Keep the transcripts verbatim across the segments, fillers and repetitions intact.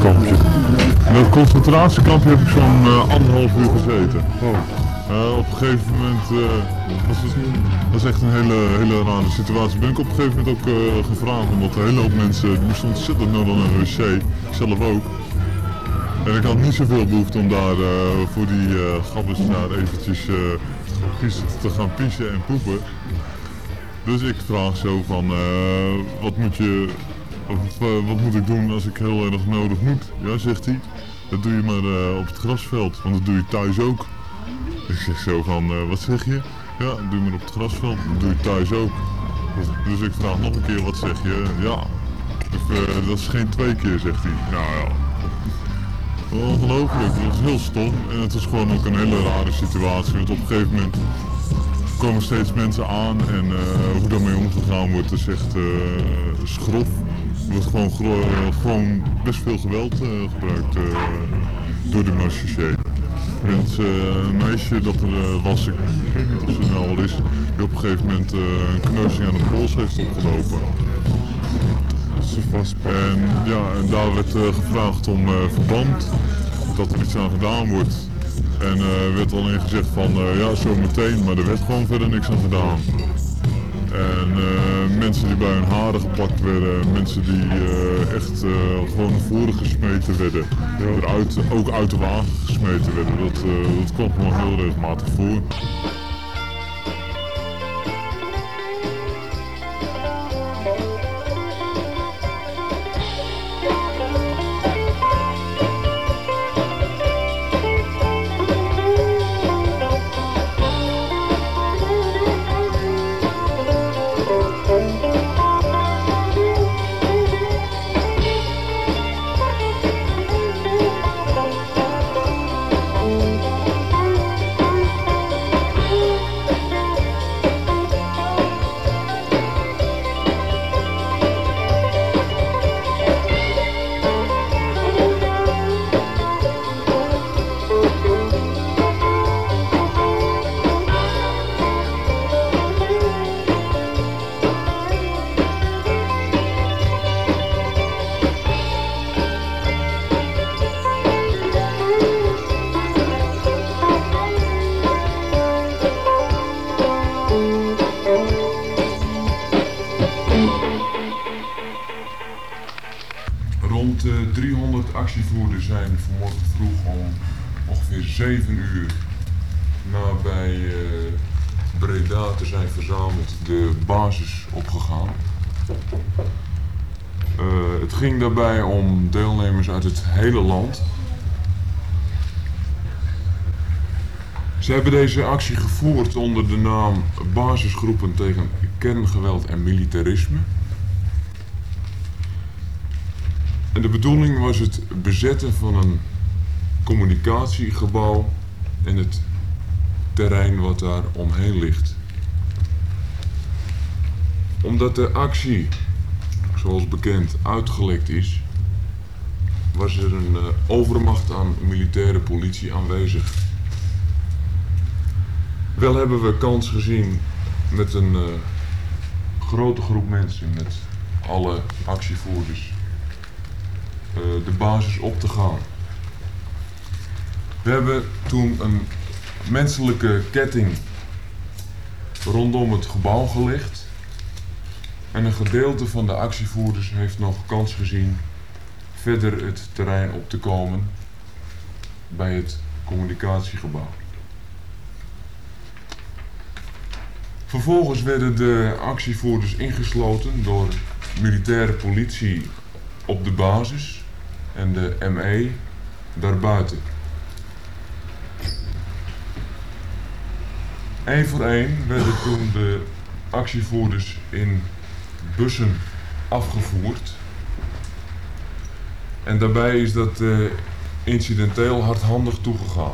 concentratiekampje. In dat concentratiekampje heb ik zo'n uh, anderhalf uur gezeten. Oh. Uh, op een gegeven moment uh, was het, dat is echt een hele, hele rare situatie. Ben ik op een gegeven moment ook uh, gevraagd, omdat een hele hoop mensen moesten ontzettend nodig naar de wc, ik zelf ook. En ik had niet zoveel behoefte om daar uh, voor die uh, gabbers daar eventjes uh, te gaan piezen en poepen. Dus ik vraag zo van, uh, wat moet je, of, uh, wat moet ik doen als ik heel erg nodig moet? Ja, zegt hij, dat doe je maar uh, op het grasveld, want dat doe je thuis ook. Ik zeg zo van, uh, wat zeg je? Ja, doe je maar op het grasveld, dat doe je thuis ook. Dus ik vraag nog een keer, wat zeg je? Ja, dus, uh, dat is geen twee keer, zegt hij. Nou ja. Ongelooflijk, dat was heel stom en het was gewoon ook een hele rare situatie, want op een gegeven moment komen steeds mensen aan en uh, hoe daarmee omgegaan wordt is echt uh, schrof. Er wordt gewoon, gro- gewoon best veel geweld uh, gebruikt uh, door de marechaussee. Met uh, een meisje dat er uh, was, ik weet niet of ze nou al is, die op een gegeven moment uh, een kneuzing aan de pols heeft opgelopen. En, ja, en daar werd uh, gevraagd om uh, verband, dat er iets aan gedaan wordt. En uh, werd alleen gezegd van uh, ja, zo meteen, maar er werd gewoon verder niks aan gedaan. En uh, mensen die bij hun haren gepakt werden, mensen die uh, echt uh, gewoon naar voren gesmeten werden, ja. Eruit, ook uit de wagen gesmeten werden, dat, uh, dat kwam gewoon heel regelmatig voor. driehonderd actievoerders zijn vanmorgen vroeg om ongeveer zeven uur nabij uh, Breda te zijn verzameld de basis opgegaan. Uh, het ging daarbij om deelnemers uit het hele land. Ze hebben deze actie gevoerd onder de naam Basisgroepen tegen kerngeweld en militarisme. En de bedoeling was het bezetten van een communicatiegebouw en het terrein wat daar omheen ligt. Omdat de actie, zoals bekend, uitgelekt is, was er een uh, overmacht aan militaire politie aanwezig. Wel hebben we kans gezien met een uh, grote groep mensen, met alle actievoerders, uh, de basis op te gaan. We hebben toen een menselijke ketting rondom het gebouw gelegd. En een gedeelte van de actievoerders heeft nog kans gezien verder het terrein op te komen bij het communicatiegebouw. Vervolgens werden de actievoerders ingesloten door militaire politie op de basis en de M E daarbuiten. Eén voor één werden toen de actievoerders in bussen afgevoerd. En daarbij is dat uh, incidenteel hardhandig toegegaan.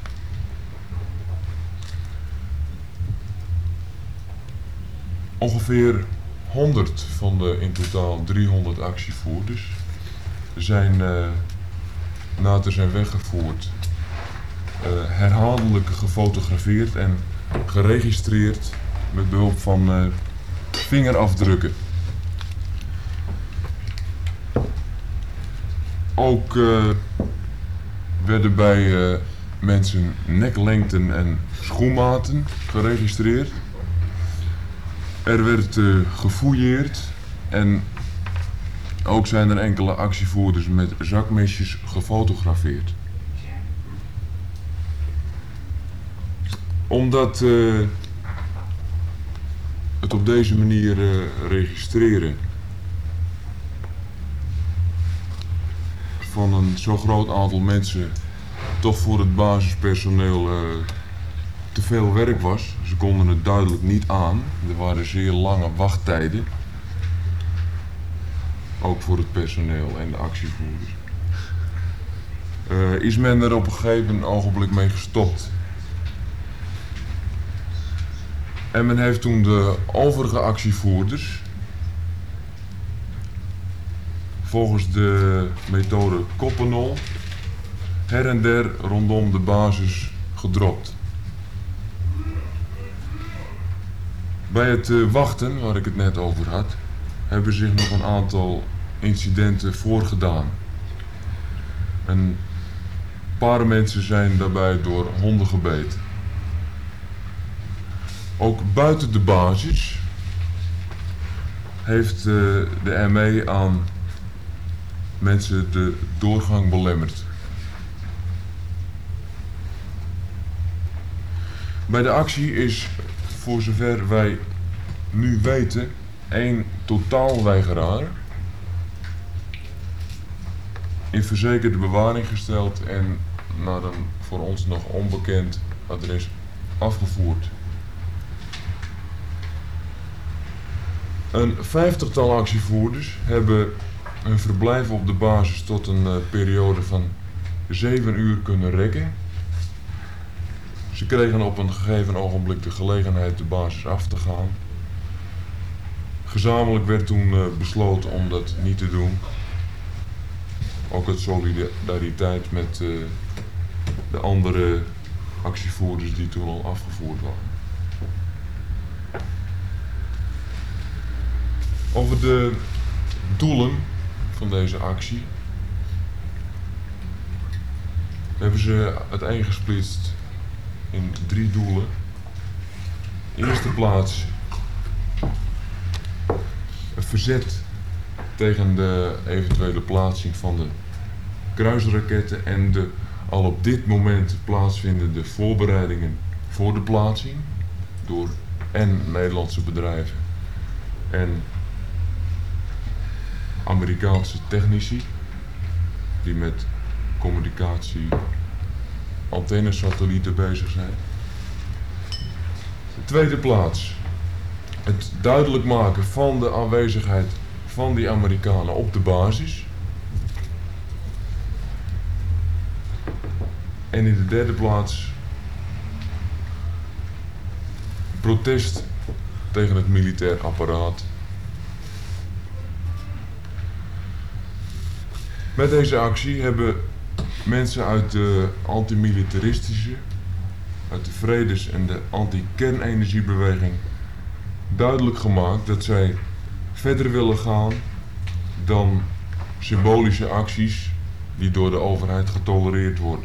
Ongeveer honderd van de in totaal driehonderd actievoerders zijn uh, na te zijn weggevoerd uh, herhaaldelijk gefotografeerd en geregistreerd met behulp van uh, vingerafdrukken. Ook uh, werden bij uh, mensen neklengten en schoenmaten geregistreerd. Er werd uh, gefouilleerd en ook zijn er enkele actievoerders met zakmesjes gefotografeerd. Omdat uh, het op deze manier uh, registreren van een zo groot aantal mensen toch voor het basispersoneel uh, te veel werk was. Ze konden het duidelijk niet aan. Er waren zeer lange wachttijden. Ook voor het personeel en de actievoerders. Uh, is men er op een gegeven ogenblik mee gestopt. En men heeft toen de overige actievoerders volgens de methode Coppenol her en der rondom de basis gedropt. Bij het uh, wachten, waar ik het net over had, hebben zich nog een aantal incidenten voorgedaan. Een paar mensen zijn daarbij door honden gebeten. Ook buiten de basis heeft uh, de M E aan mensen de doorgang belemmerd. Bij de actie is, voor zover wij nu weten, één totaalweigeraar in verzekerde bewaring gesteld en naar een voor ons nog onbekend adres afgevoerd. Een vijftigtal actievoerders hebben hun verblijf op de basis tot een uh, periode van zeven uur kunnen rekken. Ze kregen op een gegeven ogenblik de gelegenheid de basis af te gaan. Gezamenlijk werd toen uh, besloten om dat niet te doen. Ook uit solidariteit met uh, de andere actievoerders die toen al afgevoerd waren. Over de doelen van deze actie hebben ze uiteengesplitst in drie doelen. In eerste plaats het verzet tegen de eventuele plaatsing van de kruisraketten en de al op dit moment plaatsvindende voorbereidingen voor de plaatsing door en Nederlandse bedrijven en Amerikaanse technici die met communicatie antennesatellieten bezig zijn. In tweede plaats het duidelijk maken van de aanwezigheid van die Amerikanen op de basis. En in de derde plaats protest tegen het militair apparaat. Met deze actie hebben mensen uit de antimilitaristische, uit de vredes- en de anti-kernenergiebeweging duidelijk gemaakt dat zij verder willen gaan dan symbolische acties die door de overheid getolereerd worden.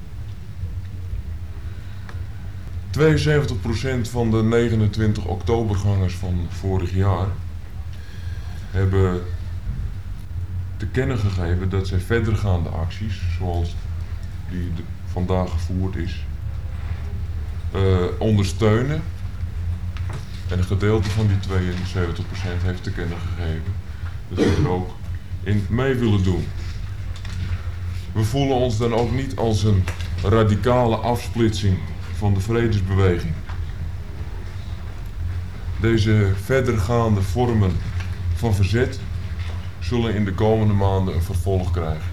tweeënzeventig procent van de negenentwintig oktobergangers van vorig jaar hebben te kennen gegeven dat zij verdergaande acties, zoals die de, vandaag gevoerd is, uh, ondersteunen. En een gedeelte van die tweeënzeventig procent heeft te kennen gegeven dat ze er ook in mee willen doen. We voelen ons dan ook niet als een radicale afsplitsing van de vredesbeweging. Deze verdergaande vormen van verzet zullen in de komende maanden een vervolg krijgen.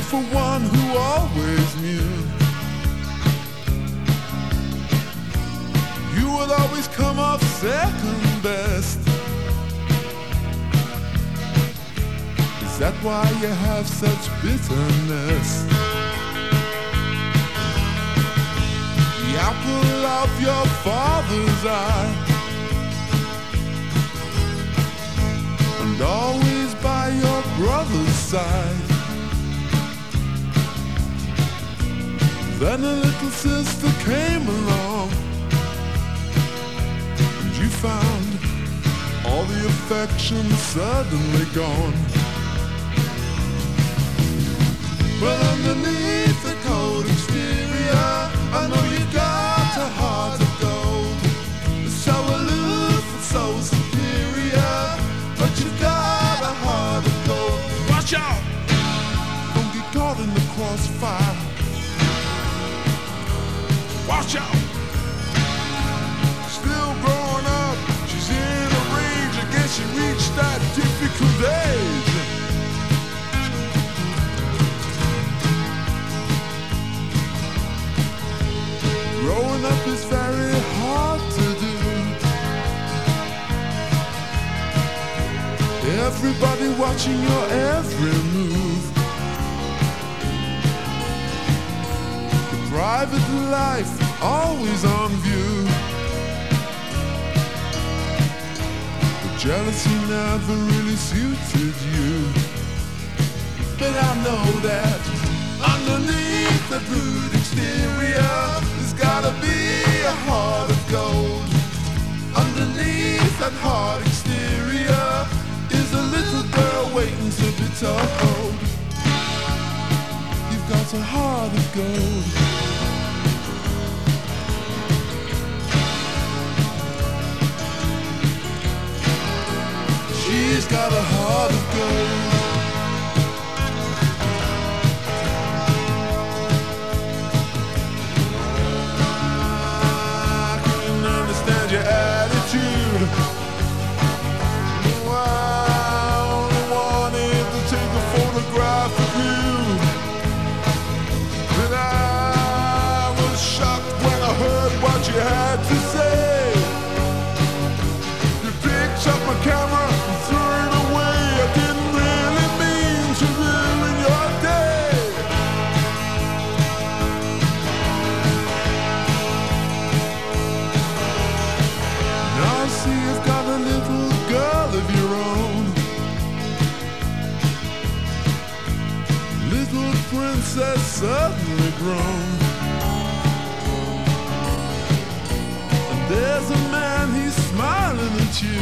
for one who always knew. You would always come off second best. Is that why you have such bitterness? The apple of your father's eye, and always by your brother's side. Then a little sister came along, and you found all the affection suddenly gone. But underneath the cold exterior, I know you got a heart of gold. So aloof and so superior, but you got a heart of gold. Watch out! Don't get caught in the crossfire. Watch out! Still growing up, she's in a rage. I guess she reached that difficult age. Growing up is very hard to do. Everybody watching your every move. The private life always on view. The jealousy never really suited you. But I know that underneath the rude exterior, gotta be a heart of gold. Underneath that hard exterior is a little girl waiting to be told. You've got a heart of gold. She's got a heart of gold. Your attitude. Oh, I only wanted to take a photograph of you, and I was shocked when I heard what you had to say. You picked up my camera and threw it away. I didn't really mean to ruin your day. Now I see you've got a little girl of your own, little princess suddenly grown. And there's a man, he's smiling at you.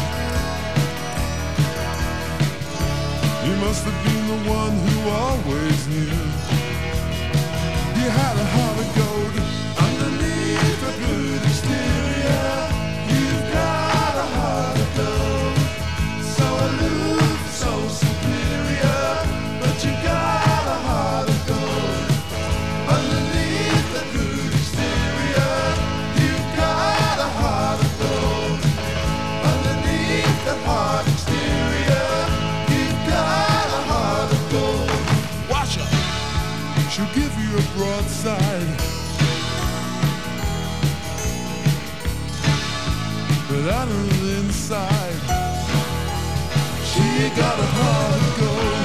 He must have been the one who always knew. You had a heart of gold underneath a good exterior. You've got a heart of gold, so aloof, so superior, but you got a heart of gold. Underneath the good exterior, you've got a heart of gold. Underneath the hard exterior, you've got a heart of gold. Watch her! She'll give you a broadside, but I know inside she got a heart of gold.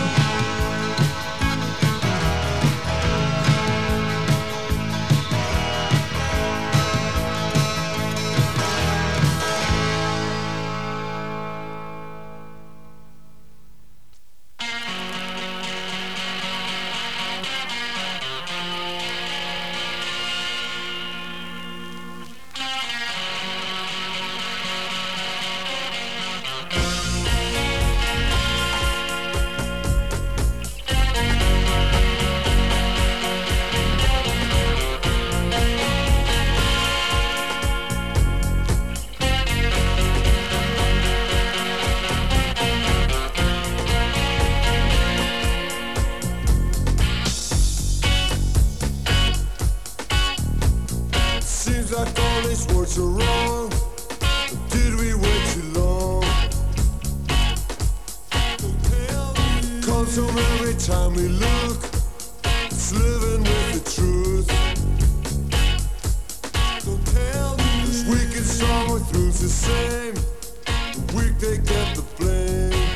through's the same. The weak they get the blame.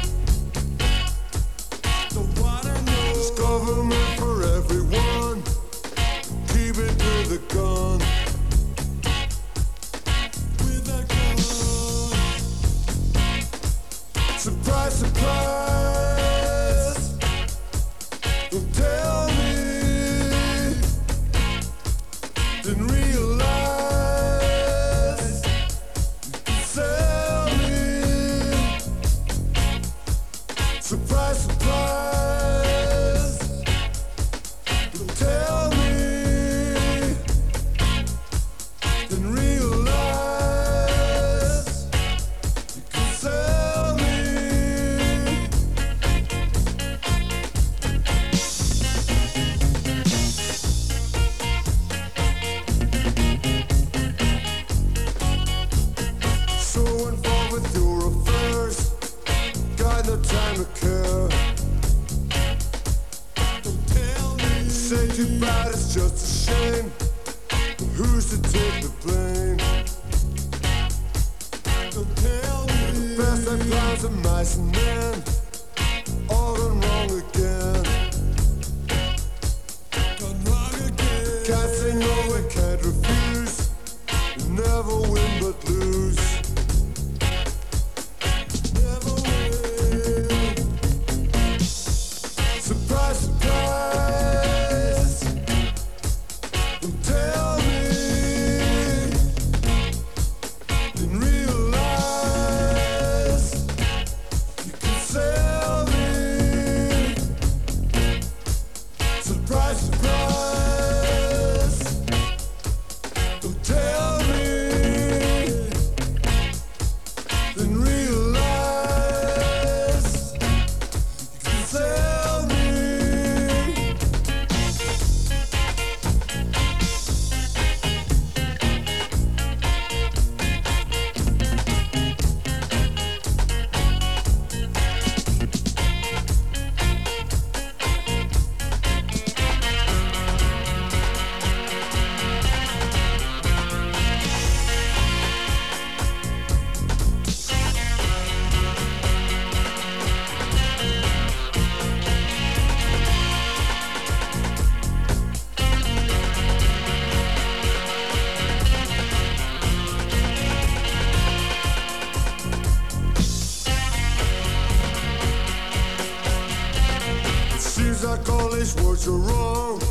Don't wanna know. There's government for everyone. Keep it with a gun. With a gun. Surprise, surprise. Don't tell me. Didn't realize. Surprise, surprise. Don't tell me. Didn't realize you could sell me. So involved with your affairs. Got no time to care. Don't tell me. Say too bad, it's just a shame. But who's to take the blame? Don't tell me. The best I plans are mice and men. All gone wrong again. Gone wrong again. Can't say no and can't refuse. You never win but lose. Surprise, surprise. Don't tell me. Didn't realize you could sell me. Surprise, surprise. Don't tell me. Didn't realize you could sell me. Seems like all these words are wrong.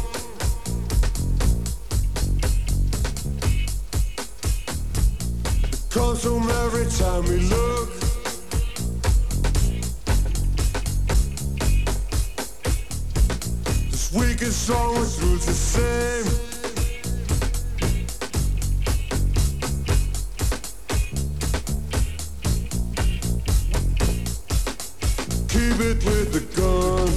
It comes home every time we look. This week is strong, its roots the same. Keep it with the gun.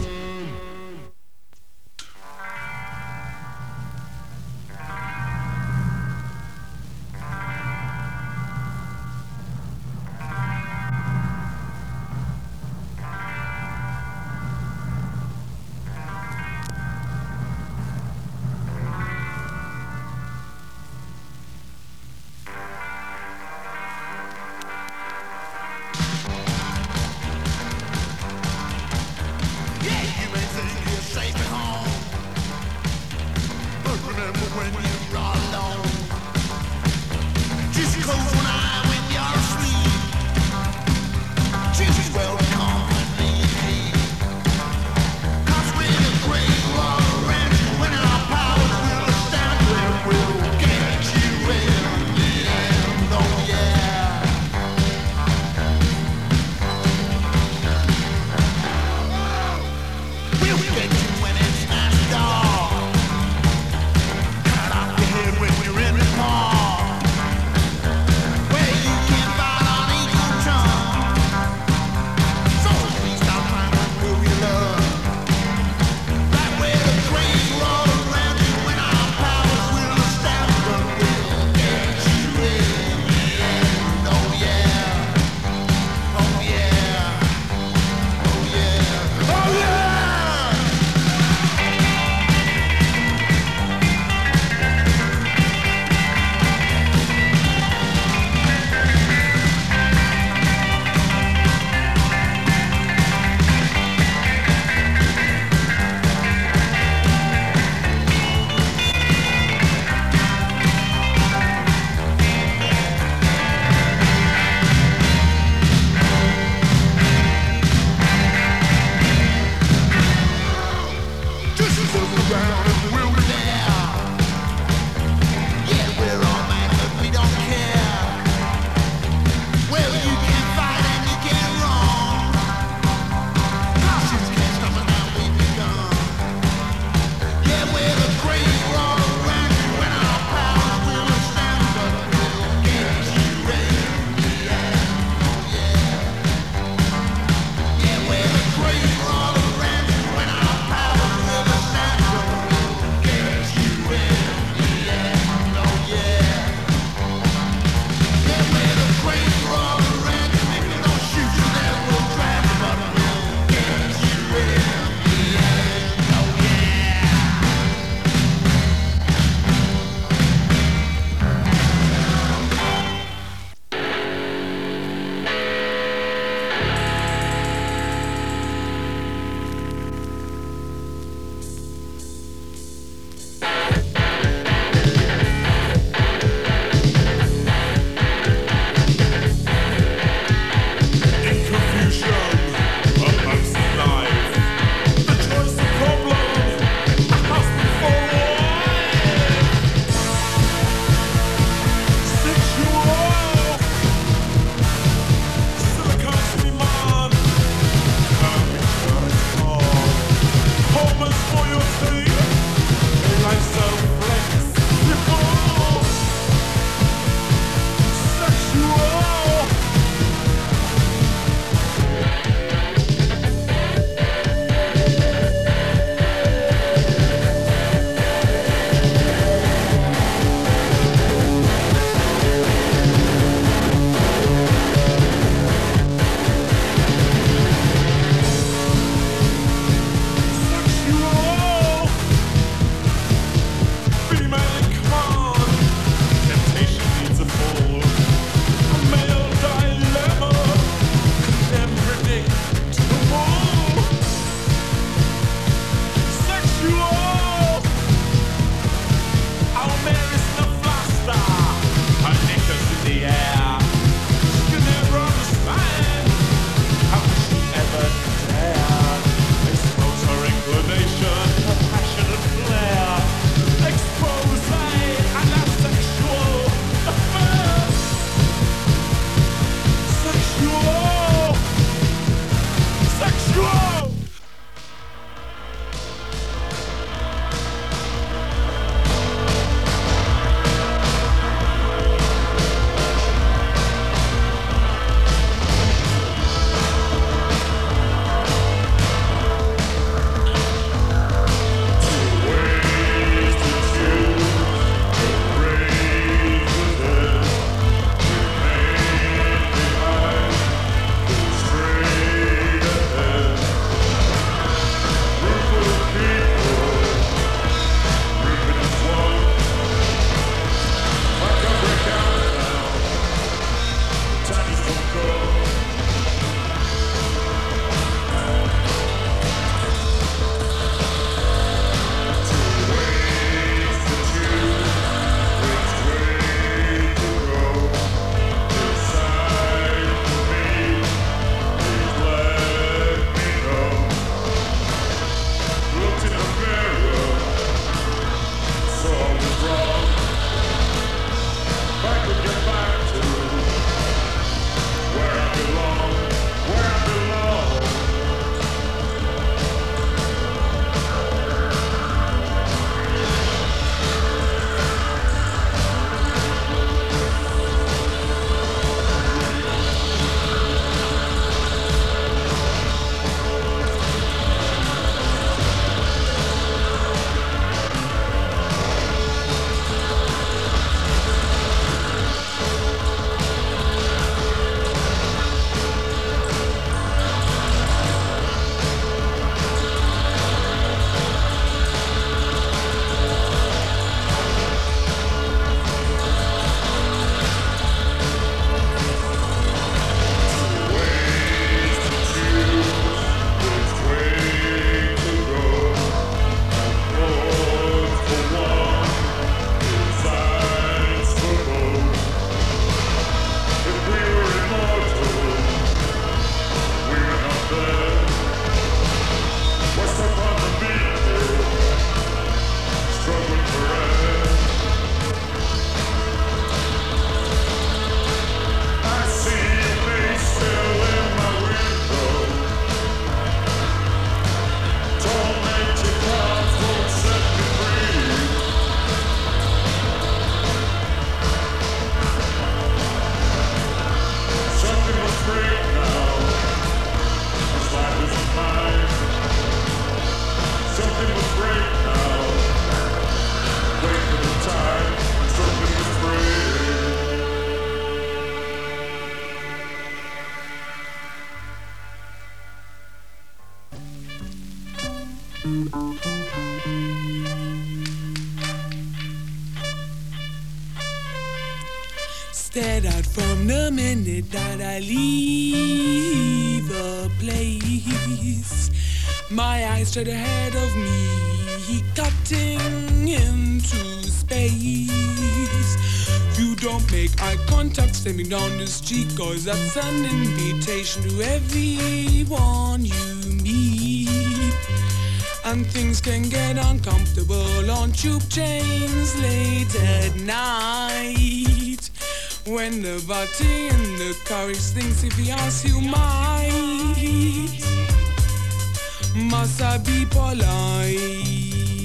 stared at from the minute that I leave a place. My eyes straight ahead of me, cutting into space. You don't make eye contact stepping down the street, cause that's an invitation to everyone you meet. And things can get uncomfortable on tube trains late at night, when the body in the carriage thinks if he asks you might, must I be polite?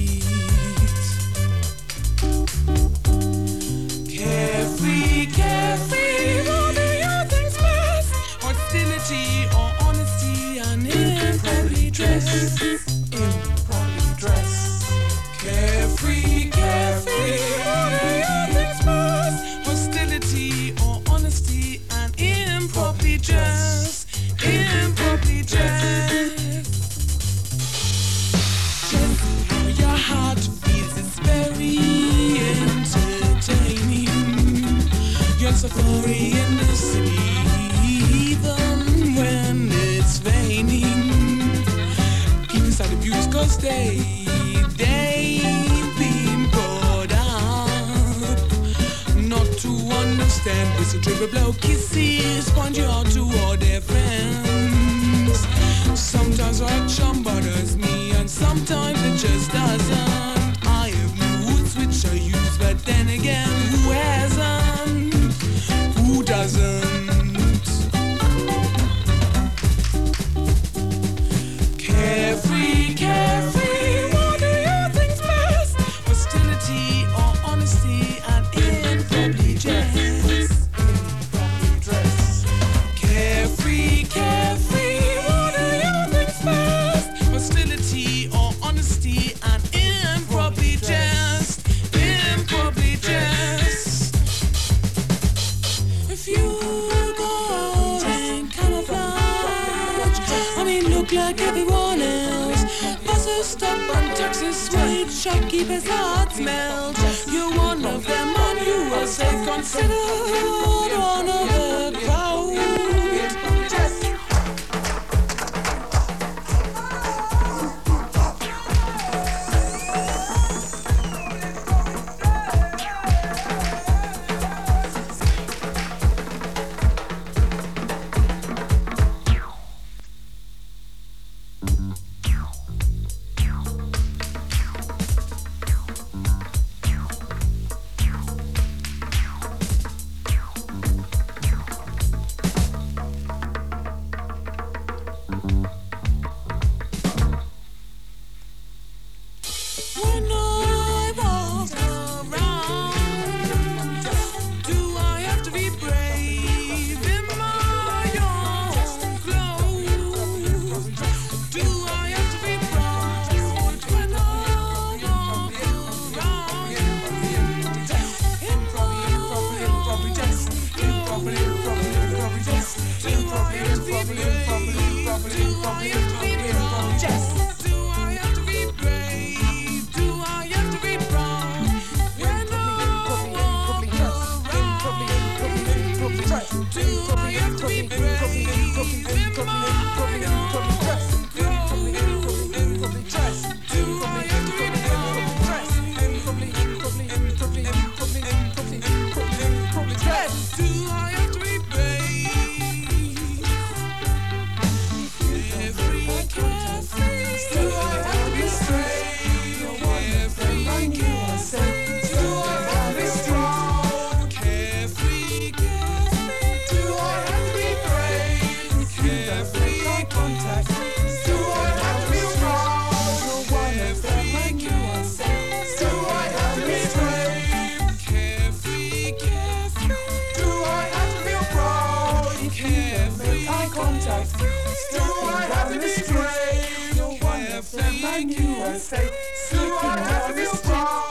Carefree, carefree, what do you think's best? Hostility or honesty and improperly dressed? Improperly dressed. Carefree, carefree, what do you think's best? Hostility or honesty and improperly dressed? Improperly dressed. Just how your heart feels is very entertaining. Your safari in the city, even when it's raining. Keep inside the views cause they, they've been brought up not to understand. Listen to the blow kisses, point you out to all their friends. Sometimes action bothers me and sometimes it just doesn't. I have moods which I use, but then again, who hasn't? Who doesn't? Carefree, carefree, what do you think's best? Hostility or honesty and improperly dressed? Improperly dressed. Carefree, carefree, what do you think's best? Hostility or honesty and improperly dressed? Improperly dressed. If you go out in camouflage, I mean look like everyone else. Buses stop and taxis wait, shopkeepers' hearts melt. You're one of them and you are safe considered one of the crowd. When I walk around, do I have to be brave in my own clothes? Do I have to be proud when I walk around in my own clothes? Do I have to be brave? Do I have to be proud? Do I have to be brave? Do I have to be proud when I walk around? Do I have to be brave in my own clothes? Do I have to be proud? Do I have to be brave? Carefree, carefree, do I have to be straight? Carefree, carefree, do I have to be strong? Carefree, carefree, do I have to be brave? Carefree, contact, do I have to be strong? Carefree, carefree, do I have to be straight? Carefree, carefree, do I have to feel proud? Carefree, eye contact, do I have to be straight? Carefree, like you, I say, do I have to be strong?